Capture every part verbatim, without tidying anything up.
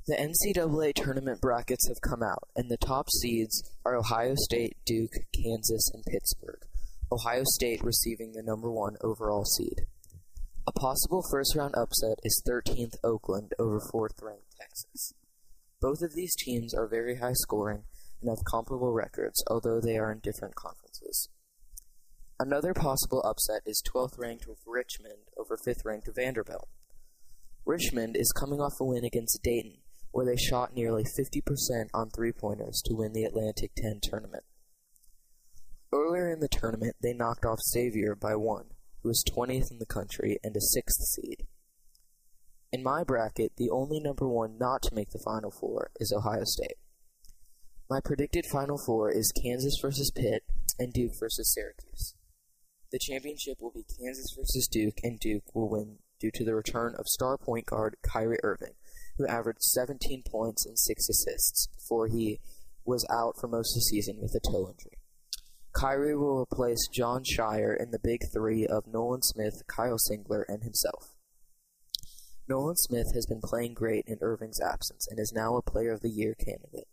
The N C double A tournament brackets have come out, and the top seeds are Ohio State, Duke, Kansas, and Pittsburgh, Ohio State receiving the number one overall seed. A possible first-round upset is thirteenth Oakland over fourth-ranked Texas. Both of these teams are very high-scoring and have comparable records, although they are in different conferences. Another possible upset is twelfth-ranked Richmond over fifth-ranked Vanderbilt. Richmond is coming off a win against Dayton, where they shot nearly fifty percent on three-pointers to win the Atlantic ten tournament. Earlier in the tournament, they knocked off Xavier by one, who is twentieth in the country and a sixth seed. In my bracket, the only number one not to make the Final Four is Ohio State. My predicted Final Four is Kansas versus Pitt and Duke versus Syracuse. The championship will be Kansas versus Duke, and Duke will win due to the return of star point guard Kyrie Irving, who averaged seventeen points and six assists before he was out for most of the season with a toe injury. Kyrie will replace John Shire in the big three of Nolan Smith, Kyle Singler, and himself. Nolan Smith has been playing great in Irving's absence and is now a Player of the Year candidate.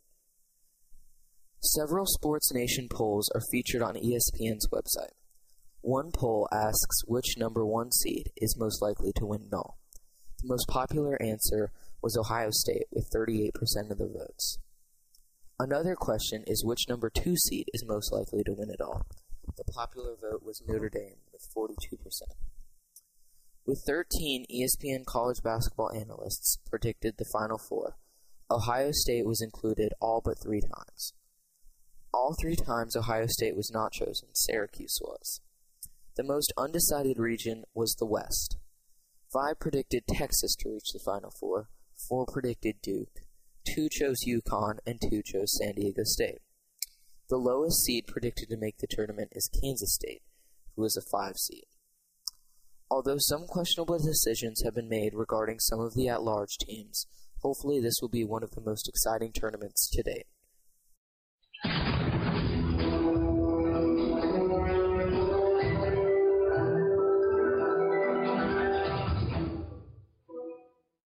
Several Sports Nation polls are featured on E S P N's website. One poll asks which number one seed is most likely to win it all. The most popular answer was Ohio State with thirty-eight percent of the votes. Another question is which number two seed is most likely to win it all. The popular vote was Notre Dame with forty-two percent. With thirteen E S P N college basketball analysts predicted the Final Four, Ohio State was included all but three times. All three times Ohio State was not chosen, Syracuse was. The most undecided region was the West. Five predicted Texas to reach the Final Four, four predicted Duke, two chose UConn, and two chose San Diego State. The lowest seed predicted to make the tournament is Kansas State, who is a five seed. Although some questionable decisions have been made regarding some of the at-large teams, hopefully this will be one of the most exciting tournaments to date.